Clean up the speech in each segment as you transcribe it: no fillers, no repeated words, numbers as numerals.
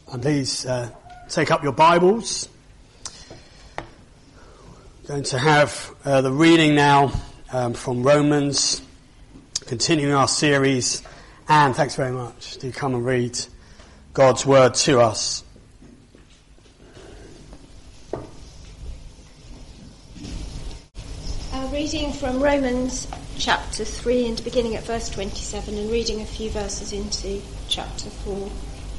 And please take up your Bibles. Going to have the reading now from Romans, continuing our series. And thanks very much. Do come and read God's word to us. Reading from Romans chapter 3 and beginning at verse 27 and reading a few verses into chapter 4.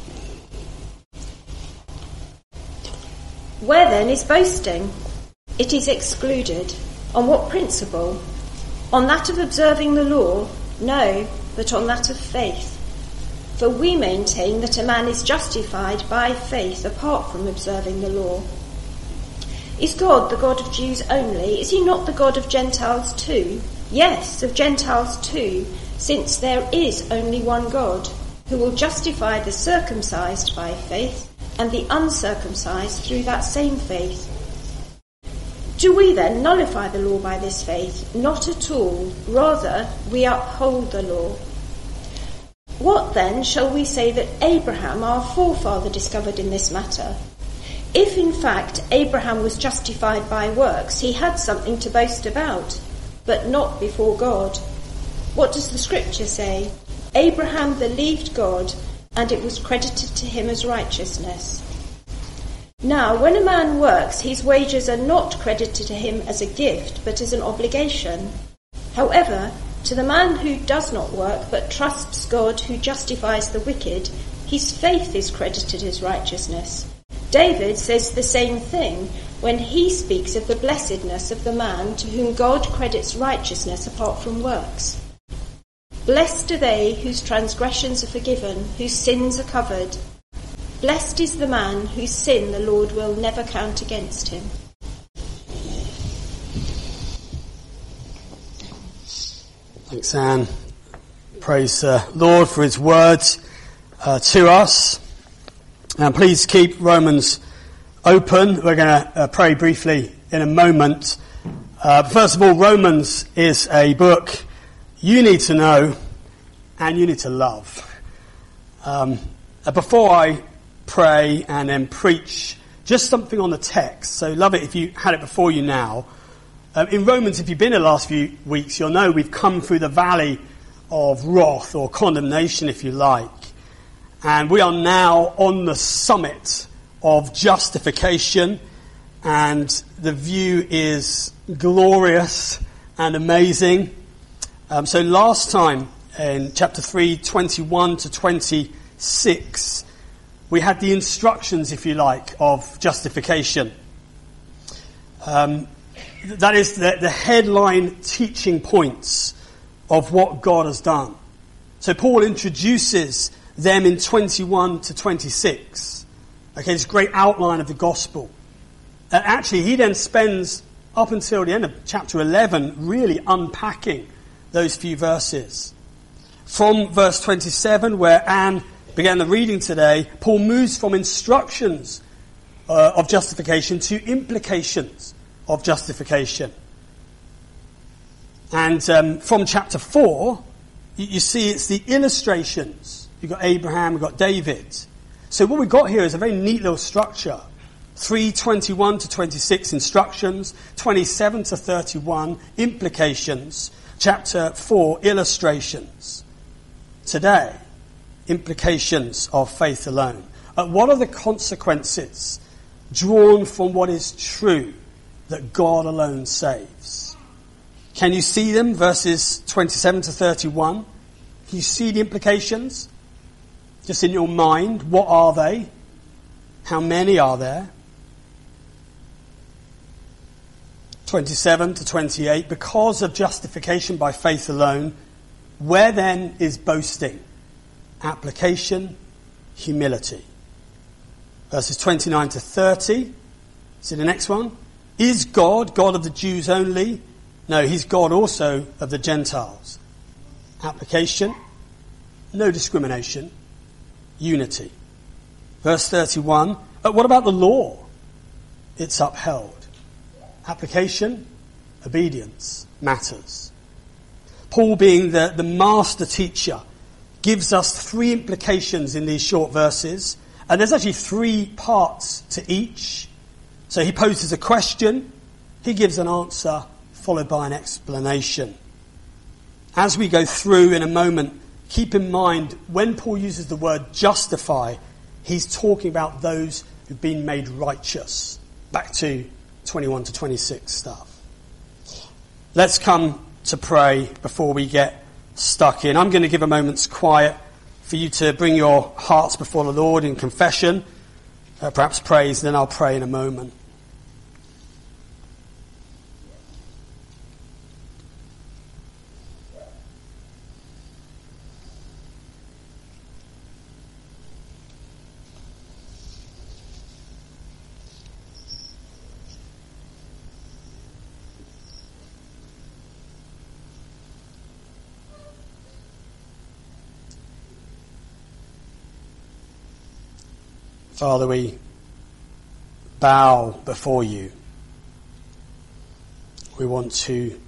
Where then is boasting? It is excluded. On what principle? On that of observing the law? No, but on that of faith. For we maintain that a man is justified by faith apart from observing the law. Is God the God of Jews only? Is he not the God of Gentiles too? Yes, of Gentiles too, since there is only one God, who will justify the circumcised by faith and the uncircumcised through that same faith. Do we then nullify the law by this faith? Not at all. Rather, we uphold the law. What then shall we say that Abraham, our forefather, discovered in this matter? If in fact Abraham was justified by works, he had something to boast about, but not before God. What does the scripture say? Abraham believed God, and it was credited to him as righteousness. Now, when a man works, his wages are not credited to him as a gift, but as an obligation. However, to the man who does not work, but trusts God who justifies the wicked, his faith is credited as righteousness. David says the same thing when he speaks of the blessedness of the man to whom God credits righteousness apart from works. Blessed are they whose transgressions are forgiven, whose sins are covered. Blessed is the man whose sin the Lord will never count against him. Thanks, Anne. Praise the Lord for his word to us. And please keep Romans open. We're going to pray briefly in a moment. First of all, Romans is a book you need to know and you need to love. Before I pray and then preach, just something on the text. So love it if you had it before you now. In Romans, if you've been here the last few weeks, you'll know we've come through the valley of wrath or condemnation, if you like. And we are now on the summit of justification, and the view is glorious and amazing. So last time, in chapter 3, 21 to 26, we had the instructions, if you like, of justification. That is the headline teaching points of what God has done. So Paul introduces them in 21 to 26. Okay, this great outline of the gospel. Actually, he then spends up until the end of chapter 11 really unpacking those few verses. From verse 27, where Anne began the reading today, Paul moves from instructions of justification to implications of justification. And from chapter 4, you see it's the illustrations. You've got Abraham, we've got David. So what we've got here is a very neat little structure. 3:21 to 26 instructions, 27 to 31 implications, chapter 4 illustrations. Today, implications of faith alone. What are the consequences drawn from what is true that God alone saves? Can you see them? Verses 27 to 31. Can you see the implications? Just in your mind, what are they? How many are there? 27 to 28. Because of justification by faith alone, where then is boasting? Application, humility. Verses 29 to 30. See the next one? Is God God of the Jews only? No, he's God also of the Gentiles. Application, no discrimination. Unity. Verse 31, what about the law? It's upheld. Application, obedience matters. Paul, being the master teacher, gives us three implications in these short verses And there's actually 3 parts to each. So he poses a question, he gives an answer, followed by an explanation. As we go through in a moment, keep in mind, when Paul uses the word justify, he's talking about those who've been made righteous. Back to 21 to 26 stuff. Let's come to pray before we get stuck in. I'm going to give a moment's quiet for you to bring your hearts before the Lord in confession, perhaps praise, then I'll pray in a moment. Father, we bow before you. We want to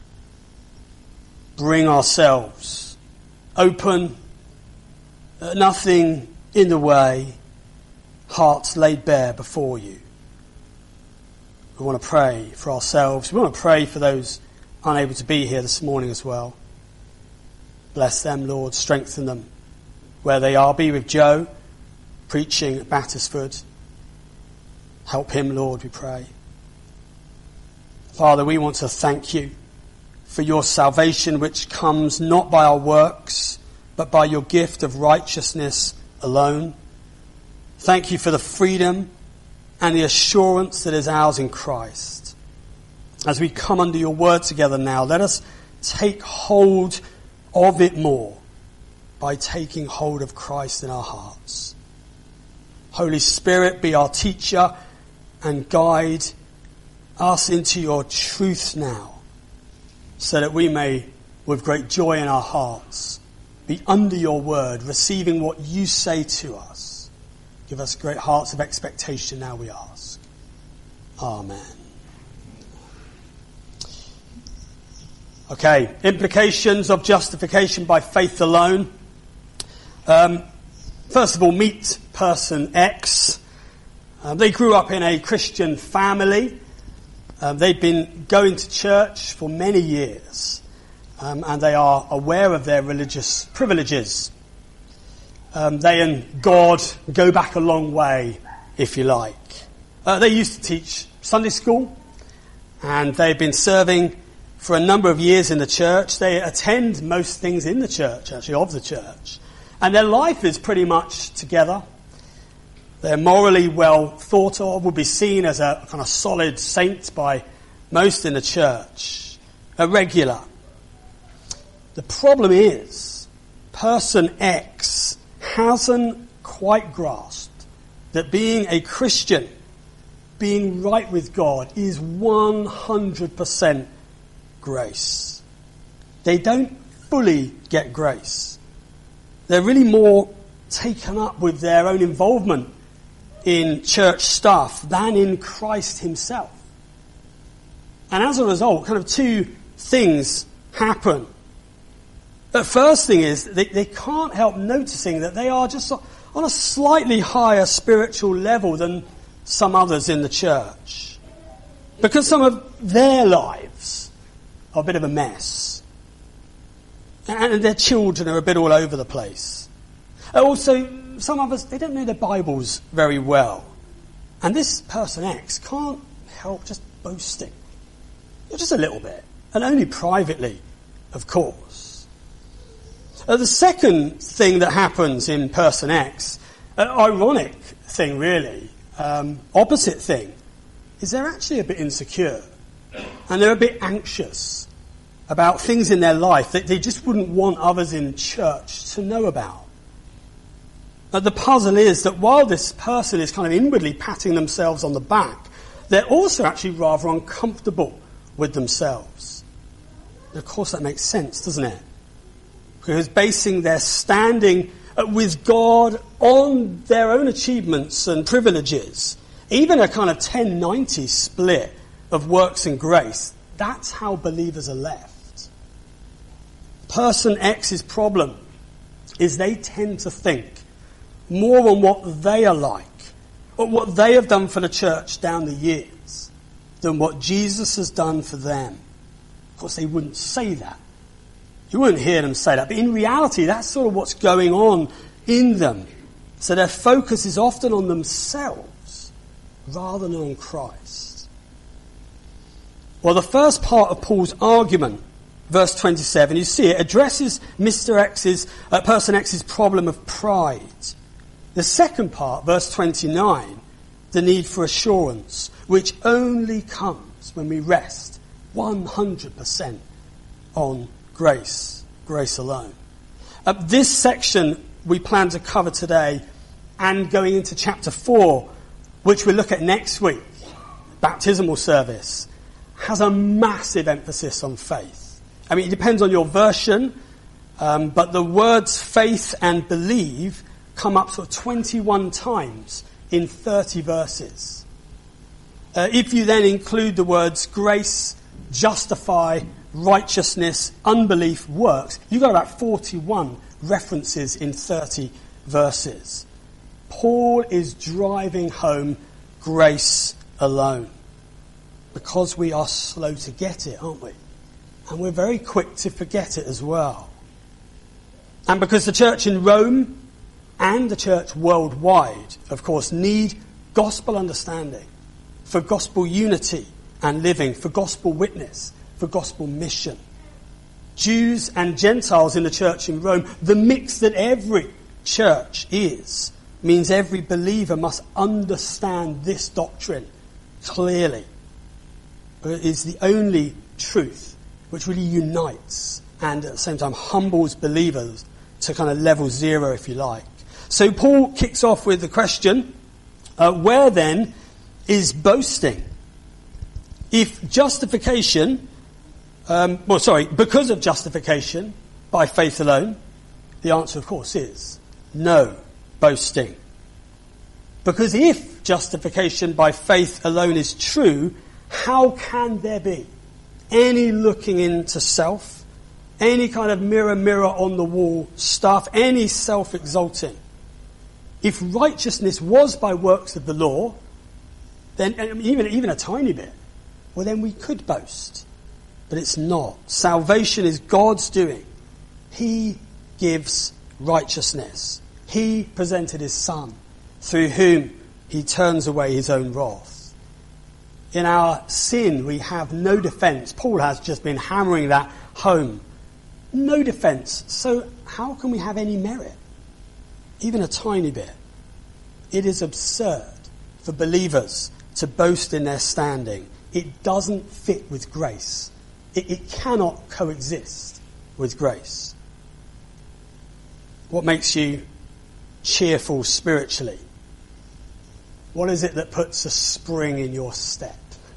bring ourselves open, nothing in the way, hearts laid bare before you. We want to pray for ourselves. We want to pray for those unable to be here this morning as well. Bless them, Lord. Strengthen them where they are. Be with Joe, preaching at Battersford. Help him, Lord, we pray. Father, we want to thank you for your salvation, which comes not by our works, but by your gift of righteousness alone. Thank you for the freedom and the assurance that is ours in Christ. As we come under your word together now, let us take hold of it more by taking hold of Christ in our hearts. Holy Spirit, be our teacher and guide us into your truth now, so that we may, with great joy in our hearts, be under your word, receiving what you say to us. Give us great hearts of expectation now, we ask. Amen. Okay, implications of justification by faith alone. First of all, meet person X. They grew up in a Christian family. They've been going to church for many years, and they are aware of their religious privileges. They and God go back a long way, if you like. They used to teach Sunday school, and they've been serving for a number of years in the church. They attend most things in the church, actually, of the church. And their life is pretty much together. They're morally well thought of, will be seen as a kind of solid saint by most in the church, a regular. The problem is, person X hasn't quite grasped that being a Christian, being right with God, is 100% grace. They don't fully get grace. They're really more taken up with their own involvement in church stuff than in Christ himself. And as a result, kind of 2 things happen. The first thing is they can't help noticing that they are just on a slightly higher spiritual level than some others in the church. Because some of their lives are a bit of a mess. And their children are a bit all over the place. Also, some of us, they don't know their Bibles very well. And this person X can't help just boasting. Just a little bit. And only privately, of course. The second thing that happens in person X, an ironic thing really, opposite thing, is they're actually a bit insecure. And they're a bit anxious about things in their life that they just wouldn't want others in church to know about. But the puzzle is that while this person is kind of inwardly patting themselves on the back, they're also actually rather uncomfortable with themselves. And of course that makes sense, doesn't it? Because basing their standing with God on their own achievements and privileges, even a kind of 10-90 split of works and grace, that's how believers are left. Person X's problem is they tend to think more on what they are like, or what they have done for the church down the years, than what Jesus has done for them. Of course, they wouldn't say that. You wouldn't hear them say that. But in reality, that's sort of what's going on in them. So their focus is often on themselves rather than on Christ. Well, the first part of Paul's argument, verse 27, you see it addresses person X's problem of pride. The second part, verse 29, the need for assurance, which only comes when we rest 100% on grace alone. This section we plan to cover today, and going into chapter 4, which we'll look at next week, baptismal service, has a massive emphasis on faith. I mean, it depends on your version, but the words faith and believe come up sort of 21 times in 30 verses. If you then include the words grace, justify, righteousness, unbelief, works, you've got about 41 references in 30 verses. Paul is driving home grace alone, because we are slow to get it, aren't we? And we're very quick to forget it as well. And because the church in Rome and the church worldwide, of course, need gospel understanding for gospel unity and living, for gospel witness, for gospel mission. Jews and Gentiles in the church in Rome, the mix that every church is, means every believer must understand this doctrine clearly. It is the only truth which really unites and at the same time humbles believers to kind of level zero, if you like. So Paul kicks off with the question, where then is boasting? If justification, because of justification by faith alone, the answer of course is no boasting. Because if justification by faith alone is true, how can there be any looking into self, any kind of mirror on the wall stuff, any self-exalting? If righteousness was by works of the law, then even a tiny bit, well then we could boast. But it's not. Salvation is God's doing. He gives righteousness. He presented his Son, through whom he turns away his own wrath. In our sin, we have no defence. Paul has just been hammering that home. No defence. So how can we have any merit? Even a tiny bit. It is absurd for believers to boast in their standing. It doesn't fit with grace. It cannot coexist with grace. What makes you cheerful spiritually? What is it that puts a spring in your step?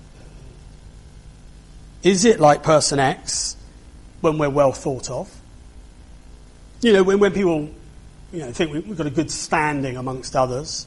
Is it like person X, when we're well thought of? You know, when people think we've got a good standing amongst others?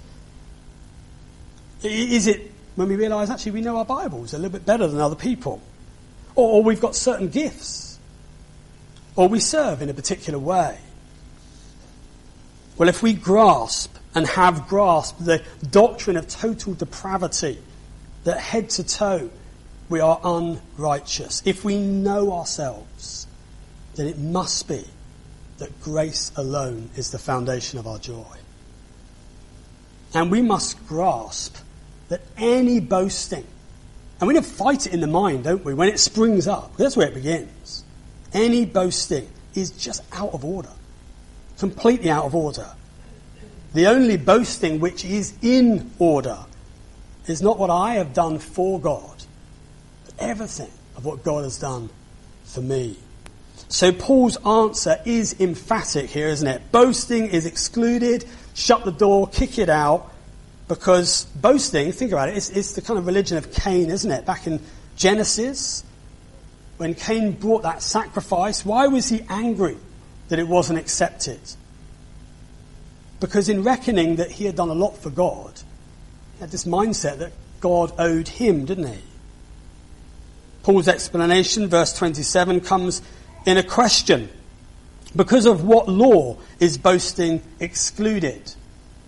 Is it when we realise actually we know our Bibles a little bit better than other people? Or we've got certain gifts? Or we serve in a particular way? Well, if we grasp and have grasped the doctrine of total depravity, that head to toe we are unrighteous, if we know ourselves, then it must be that grace alone is the foundation of our joy. And we must grasp that any boasting, and we don't fight it in the mind, don't we, when it springs up. That's where it begins. Any boasting is just out of order. Completely out of order. The only boasting which is in order is not what I have done for God, but everything of what God has done for me. So Paul's answer is emphatic here, isn't it? Boasting is excluded, shut the door, kick it out, because boasting, think about it, it's the kind of religion of Cain, isn't it? Back in Genesis, when Cain brought that sacrifice, why was he angry that it wasn't accepted? Because in reckoning that he had done a lot for God, he had this mindset that God owed him, didn't he? Paul's explanation, verse 27, comes in a question. Because of what law is boasting excluded?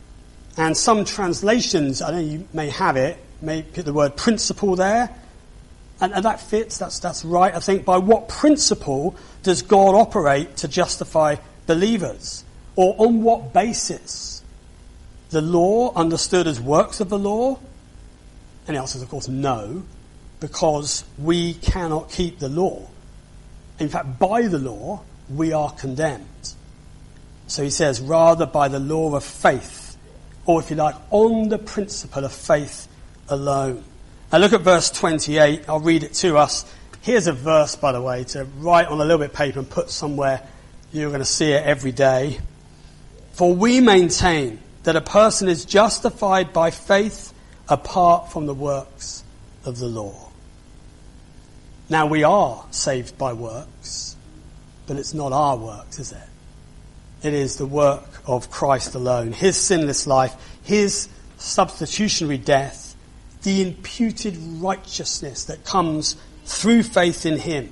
And some translations, I know you may have it, may put the word principle there. And that fits, that's right, I think. By what principle does God operate to justify believers? Or on what basis? The law understood as works of the law? And the answer is, of course, no, because we cannot keep the law. In fact, by the law, we are condemned. So he says, rather by the law of faith, or if you like, on the principle of faith alone. Now look at verse 28. I'll read it to us. Here's a verse, by the way, to write on a little bit of paper and put somewhere. You're going to see it every day. For we maintain that a person is justified by faith apart from the works of the law. Now we are saved by works, but it's not our works, is it? It is the work of Christ alone. His sinless life, his substitutionary death, the imputed righteousness that comes through faith in him.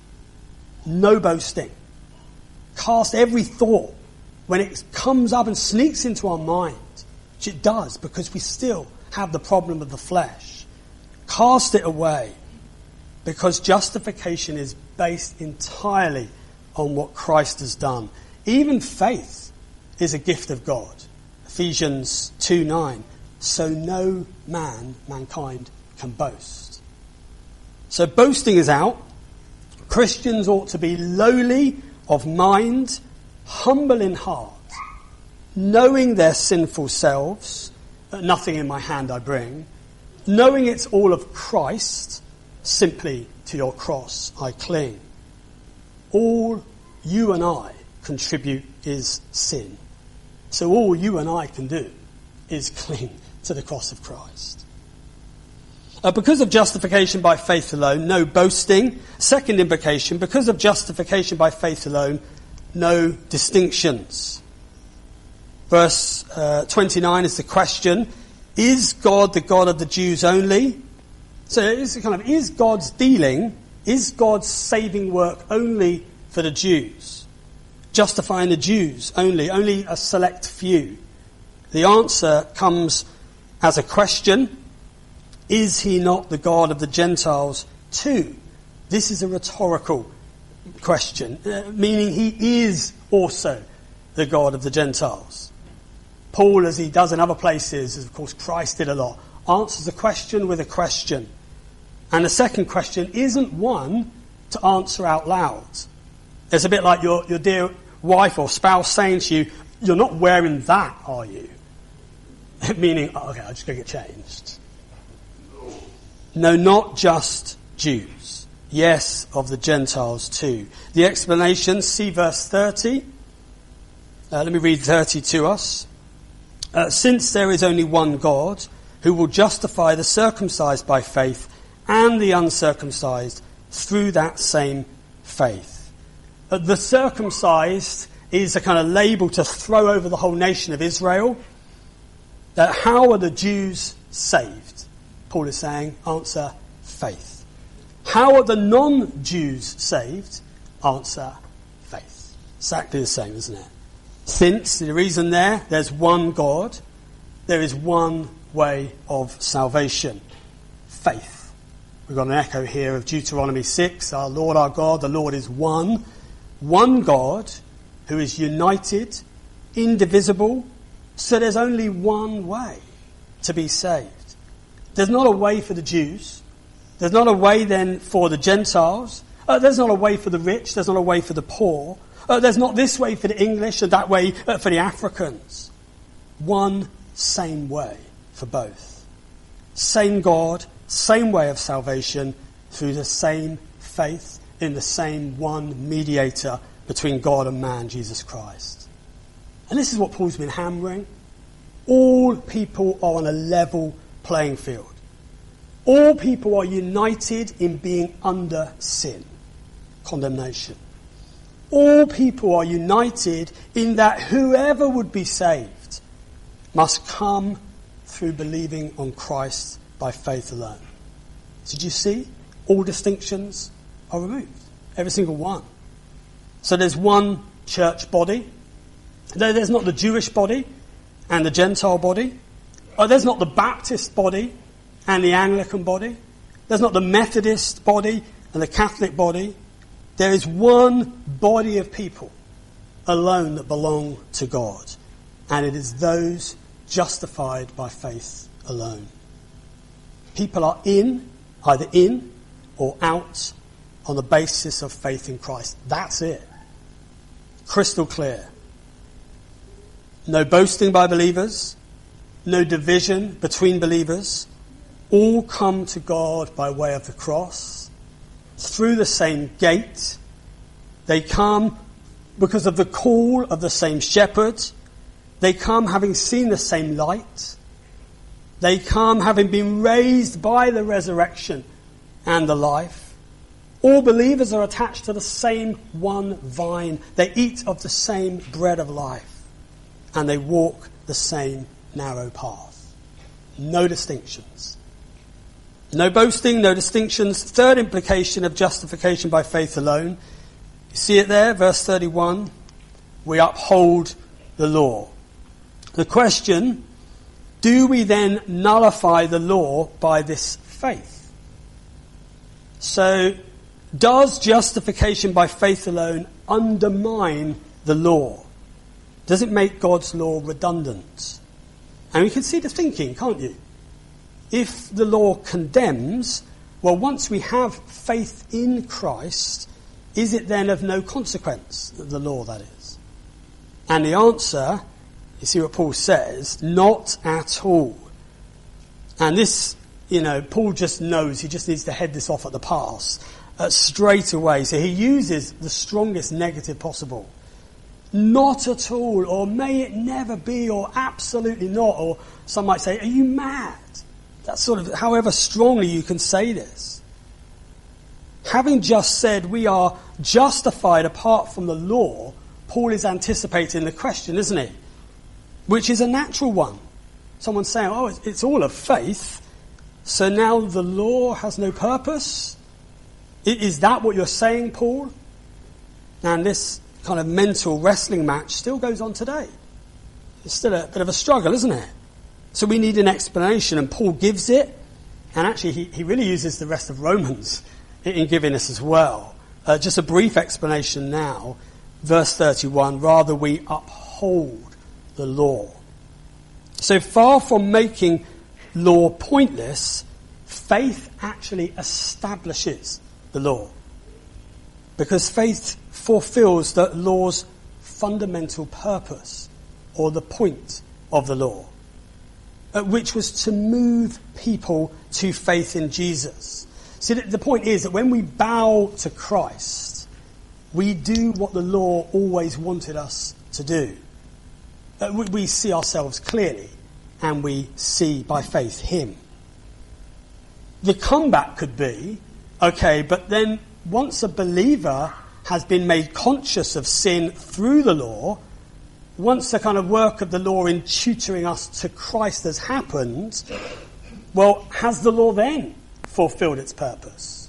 No boasting. Cast every thought when it comes up and sneaks into our mind, which it does because we still have the problem of the flesh. Cast it away, because justification is based entirely on what Christ has done. Even faith is a gift of God. Ephesians 2:9. So no mankind can boast. So boasting is out. Christians ought to be lowly of mind, humble in heart, knowing their sinful selves, nothing in my hand I bring, knowing it's all of Christ, simply to your cross I cling. All you and I contribute is sin. So all you and I can do is cling to the cross of Christ. Because of justification by faith alone, no boasting. Second implication, because of justification by faith alone, no distinctions. Verse 29 is the question, is God the God of the Jews only? So it's is God's dealing, is God's saving work only for the Jews? Justifying the Jews only a select few? The answer comes as a question. Is he not the God of the Gentiles too? This is a rhetorical question, meaning he is also the God of the Gentiles. Paul, as he does in other places, as of course Christ did a lot, answers a question with a question. And the second question isn't one to answer out loud. It's a bit like your dear wife or spouse saying to you, you're not wearing that, are you? Meaning, okay, I'm just going to get changed. No, not just Jews. Yes, of the Gentiles too. The explanation, see verse 30. Let me read 30 to us. Since there is only one God who will justify the circumcised by faith and the uncircumcised through that same faith. The circumcised is a kind of label to throw over the whole nation of Israel. How are the Jews saved? Paul is saying, answer, faith. How are the non-Jews saved? Answer, faith. Exactly the same, isn't it? Since, the reason there's one God, there is one way of salvation. Faith. We've got an echo here of Deuteronomy 6. Our Lord, our God, the Lord is one. One God who is united, indivisible. So there's only one way to be saved. There's not a way for the Jews. There's not a way then for the Gentiles. There's not a way for the rich. There's not a way for the poor. There's not this way for the English and that way for the Africans. One same way for both. Same God, same way of salvation through the same faith in the same one mediator between God and man, Jesus Christ. And this is what Paul's been hammering. All people are on a level playing field. All people are united in being under sin, condemnation. All people are united in that whoever would be saved must come through believing on Christ by faith alone. So did you see? All distinctions are removed. Every single one. So there's one church body. Though there's not the Jewish body, and the Gentile body. There's not the Baptist body and the Anglican body. There's not the Methodist body and the Catholic body. There is one body of people alone that belong to God, and it is those justified by faith alone. People are either in or out on the basis of faith in Christ. That's it. Crystal clear. No boasting by believers, no division between believers. All come to God by way of the cross, through the same gate. They come because of the call of the same shepherd. They come having seen the same light. They come having been raised by the resurrection and the life. All believers are attached to the same one vine. They eat of the same bread of life. And they walk the same narrow path. No distinctions. No boasting, no distinctions. Third implication of justification by faith alone. You see it there, verse 31. We uphold the law. The question, do we then nullify the law by this faith? So, does justification by faith alone undermine the law? Does it make God's law redundant? And you can see the thinking, can't you? If the law condemns, well, once we have faith in Christ, is it then of no consequence, the law that is? And the answer, you see what Paul says, not at all. And this, Paul just knows he just needs to head this off at the pass straight away. So he uses the strongest negative possible. Not at all, or may it never be, or absolutely not, or some might say, are you mad? That's sort of however strongly you can say this. Having just said we are justified apart from the law, Paul is anticipating the question, isn't he? Which is a natural one. Someone's saying, it's all of faith, so now the law has no purpose? Is that what you're saying, Paul? And this kind of mental wrestling match still goes on today. It's still a bit of a struggle, isn't it? So we need an explanation, and Paul gives it, and actually he really uses the rest of Romans in giving us as well. Just a brief explanation now. Verse 31, rather we uphold the law. So far from making law pointless, faith actually establishes the law. Because faith fulfills the law's fundamental purpose, or the point of the law, which was to move people to faith in Jesus. See, the point is that when we bow to Christ, we do what the law always wanted us to do. We see ourselves clearly, and we see by faith Him. The comeback could be, okay, but then once a believer has been made conscious of sin through the law, once the kind of work of the law in tutoring us to Christ has happened, well, has the law then fulfilled its purpose?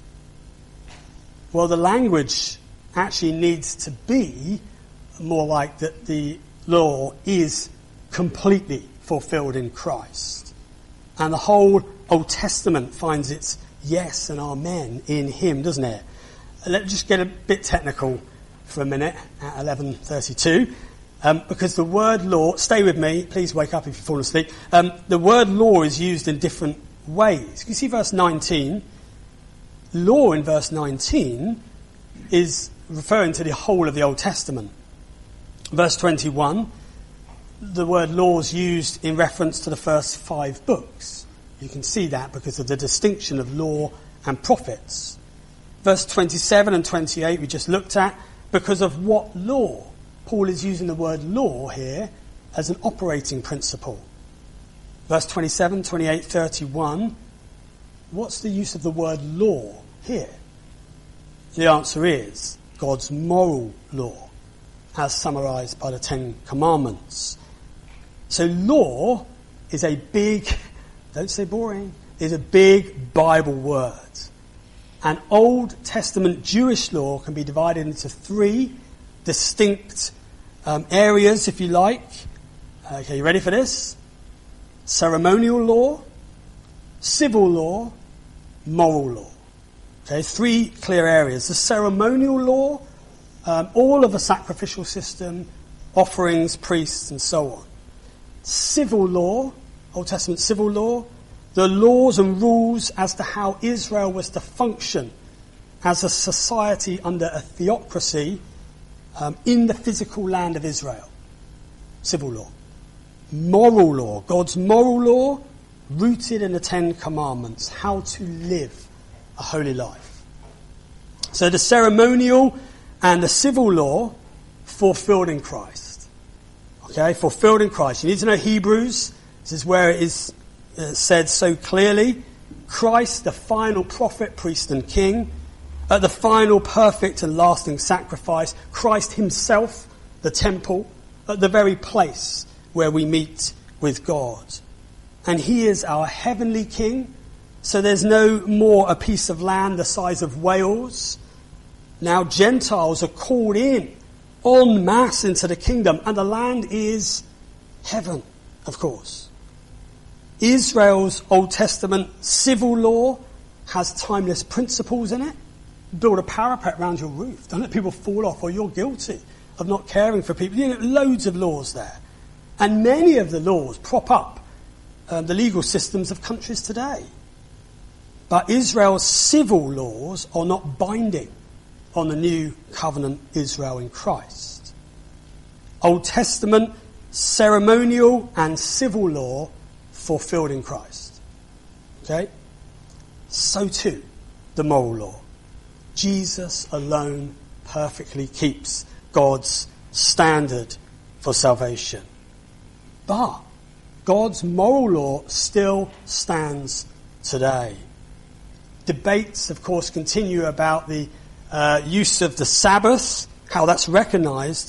Well, the language actually needs to be more like that the law is completely fulfilled in Christ. And the whole Old Testament finds its yes and amen in Him, doesn't it? Let's just get a bit technical for a minute at 11:32. Because the word law, stay with me, please wake up if you've fallen asleep. The word law is used in different ways. You see verse 19. Law in verse 19 is referring to the whole of the Old Testament. Verse 21, the word law is used in reference to the first 5 books. You can see that because of the distinction of law and prophets. Verse 27 and 28 we just looked at, because of what law? Paul is using the word law here as an operating principle. Verse 27, 28, 31, what's the use of the word law here? The answer is God's moral law, as summarized by the 10 Commandments. So law is a big, don't say boring, is a big Bible word. And Old Testament Jewish law can be divided into 3 distinct areas, if you like. Okay, you ready for this? Ceremonial law, civil law, moral law. Okay, 3 clear areas. The ceremonial law, all of the sacrificial system, offerings, priests, and so on. Civil law, Old Testament civil law, the laws and rules as to how Israel was to function as a society under a theocracy in the physical land of Israel. Civil law. Moral law, God's moral law, rooted in the 10 Commandments, how to live a holy life. So the ceremonial and the civil law fulfilled in Christ. Okay, fulfilled in Christ. You need to know Hebrews. This is where it is said so clearly. Christ, the final prophet, priest and king, the final perfect and lasting sacrifice. Christ himself, the temple, at the very place where we meet with God. And he is our heavenly king. So there's no more a piece of land the size of Wales. Now Gentiles are called in en masse into the kingdom, and the land is heaven, of course. Israel's Old Testament civil law has timeless principles in it. Build a parapet around your roof. Don't let people fall off, or you're guilty of not caring for people. You know, loads of laws there. And many of the laws prop up the legal systems of countries today. But Israel's civil laws are not binding on the new covenant Israel in Christ. Old Testament ceremonial and civil law fulfilled in Christ. Okay? So too, the moral law. Jesus alone perfectly keeps God's standard for salvation. But God's moral law still stands today. Debates, of course, continue about the use of the Sabbath, how that's recognised,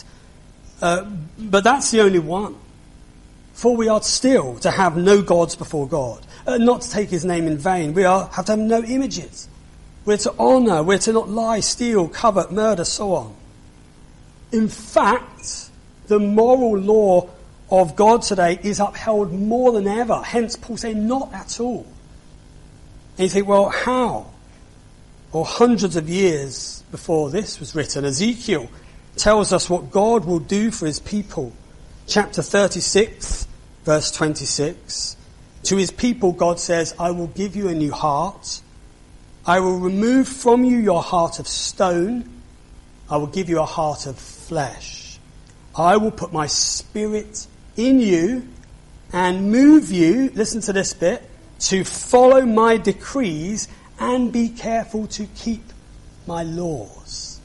but that's the only one. For we are still to have no gods before God, not to take his name in vain. We have to have no images. We're to honour, we're to not lie, steal, covet, murder, so on. In fact, the moral law of God today is upheld more than ever. Hence, Paul saying, not at all. And you think, well, how? Well, hundreds of years before this was written, Ezekiel tells us what God will do for his people. Chapter 36, verse 26. To his people, God says, I will give you a new heart. I will remove from you your heart of stone. I will give you a heart of flesh. I will put my spirit in you and move you, listen to this bit, to follow my decrees and be careful to keep my laws.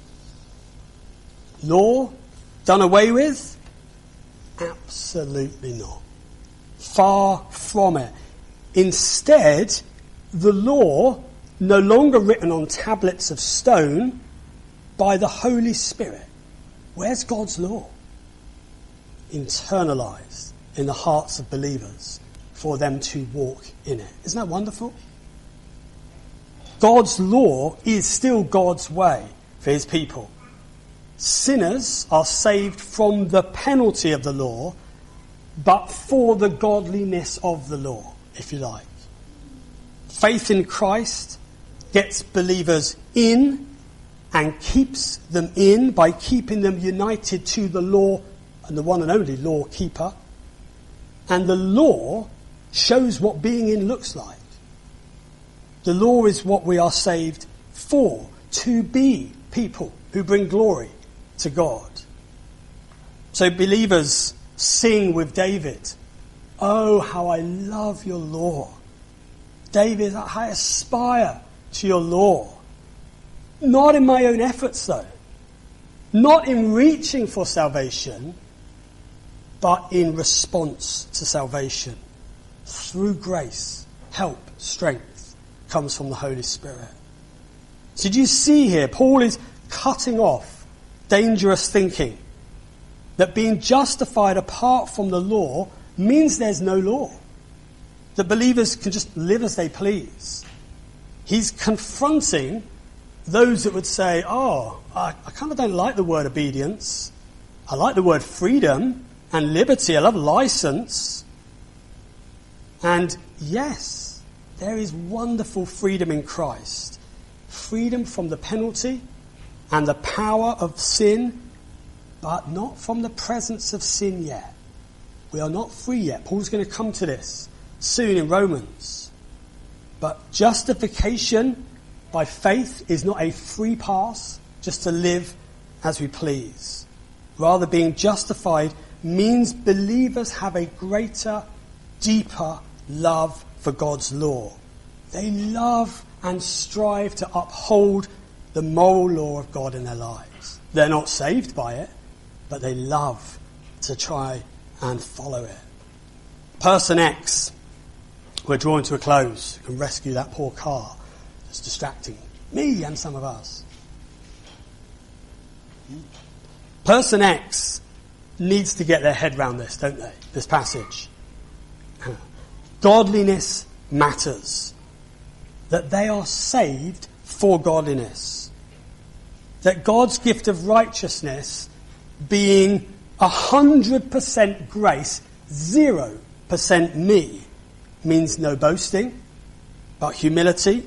Law done away with? Absolutely not. Far from it. Instead, the law, no longer written on tablets of stone, by the Holy Spirit. Where's God's law? Internalized in the hearts of believers for them to walk in it. Isn't that wonderful? God's law is still God's way for his people. Sinners are saved from the penalty of the law, but for the godliness of the law, if you like. Faith in Christ gets believers in and keeps them in by keeping them united to the law and the one and only law keeper. And the law shows what being in looks like. The law is what we are saved for, to be people who bring glory to God. So believers sing with David, oh, how I love your law. David, I aspire to your law. Not in my own efforts, though. Not in reaching for salvation, but in response to salvation. Through grace, help, strength comes from the Holy Spirit. So did you see here, Paul is cutting off dangerous thinking that being justified apart from the law means there's no law. That believers can just live as they please. He's confronting those that would say, I kind of don't like the word obedience. I like the word freedom, and liberty. I love license. And yes, there is wonderful freedom in Christ. Freedom from the penalty and the power of sin, but not from the presence of sin yet. We are not free yet. Paul's going to come to this soon in Romans. But justification by faith is not a free pass just to live as we please. Rather, being justified means believers have a greater, deeper love for God's law. They love and strive to uphold the moral law of God in their lives. They're not saved by it, but they love to try and follow it. Person X, we're drawing to a close. You can rescue that poor car that's distracting me and some of us. Person X needs to get their head round this, don't they? This passage. Godliness matters. That they are saved for godliness. That God's gift of righteousness being 100% grace, 0% me, means no boasting, but humility.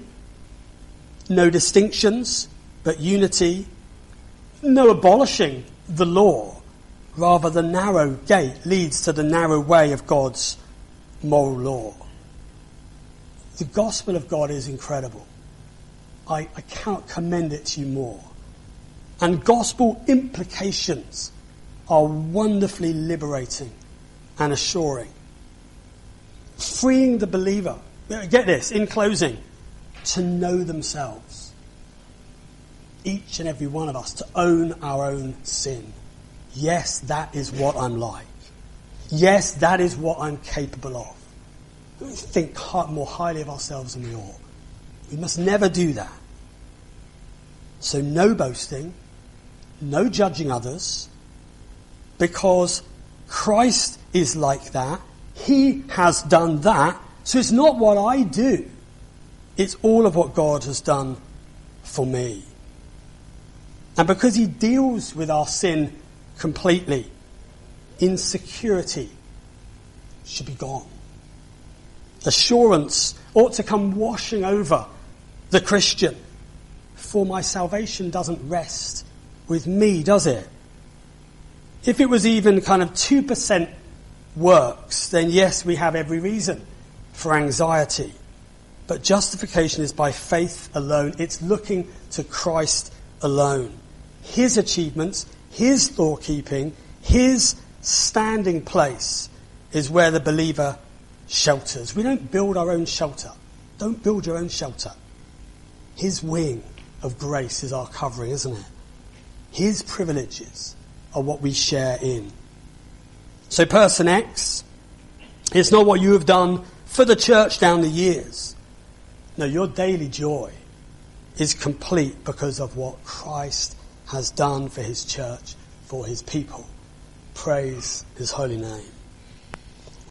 No distinctions, but unity. No abolishing the law. Rather, the narrow gate leads to the narrow way of God's moral law. The gospel of God is incredible. I cannot commend it to you more. And gospel implications are wonderfully liberating and assuring. Freeing the believer, get this, in closing, to know themselves. Each and every one of us to own our own sin. Yes, that is what I'm like. Yes, that is what I'm capable of. We think more highly of ourselves than we ought. We must never do that. So no boasting, no judging others, because Christ is like that. He has done that. So it's not what I do. It's all of what God has done for me. And because he deals with our sin completely, insecurity should be gone. Assurance ought to come washing over the Christian. For my salvation doesn't rest with me, does it? If it was even kind of 2% works, then yes, we have every reason for anxiety. But justification is by faith alone. It's looking to Christ alone. His achievements, his law-keeping, his standing place is where the believer shelters. We don't build our own shelter. Don't build your own shelter. His wing of grace is our covering, isn't it? His privileges are what we share in. So person X, it's not what you have done for the church down the years. No, your daily joy is complete because of what Christ has done for his church, for his people. Praise his holy name.